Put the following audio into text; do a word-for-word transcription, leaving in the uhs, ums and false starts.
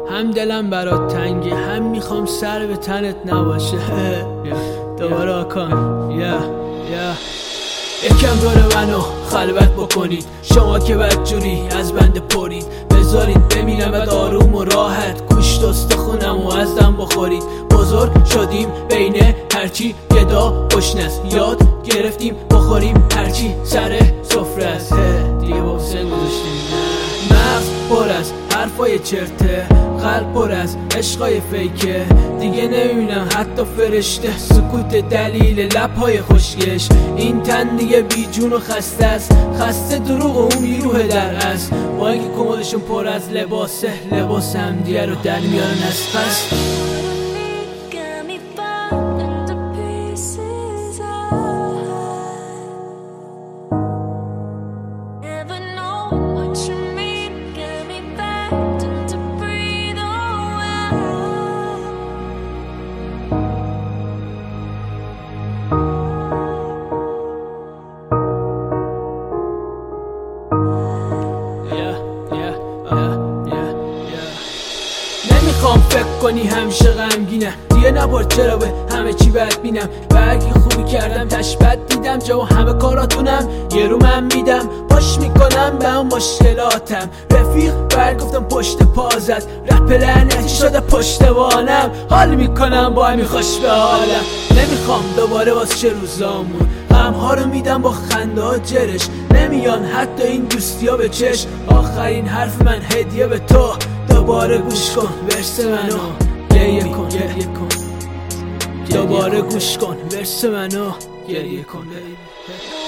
هم دلم برات تنگه، هم میخوام سر به تنت نباشه. دوباره آکان یا یا یکم دور منو خلوت بکنید، شما که بدجوری از بنده پرید. بذارید بمیرم و آروم و راحت، گوشت استخونم و از دم بخورید. بزرگ شدیم بین هرچی گدا گشنست، یاد گرفتیم بخوریم هرچی سر سفره است. دیگه با حسین گذاشتیم مغز پر از حرفای چرته، قلب پر از عشقای فیکه. دیگه نمیبینم حتی فرشته، سکوت دلیل لبهای خوشگش. این تن دیگه بی جون و خسته است، خسته دروغ و اون بیروه در است. با اینکه کمدشون پر از لباسه، لباس هم دیگه رو در میارن از پس. نمیخوام فکر کنی همیشه غمگینم، دیگه نبار چرا به همه چی بد بینم. و اگه خوبی کردم تشبت دیدم، جواب همه کاراتونم یه رو من میدم. باش میکنم به اون مشکلاتم، رفیق بر گفتم پشت پازد. رپ لعنتی شده پشتوانم، حال میکنم با همی خوش به حالم. نمیخوام دوباره واسه چه روزامون، غمها رو میدم با خنده ها جرش. نمیان حتی این دوستی ها به چش. آخرین حرف من هدیه به تو، دوباره گوش کن ورس منو گریه کن گریه کن. دوباره گوش کن ورس منو گریه کن.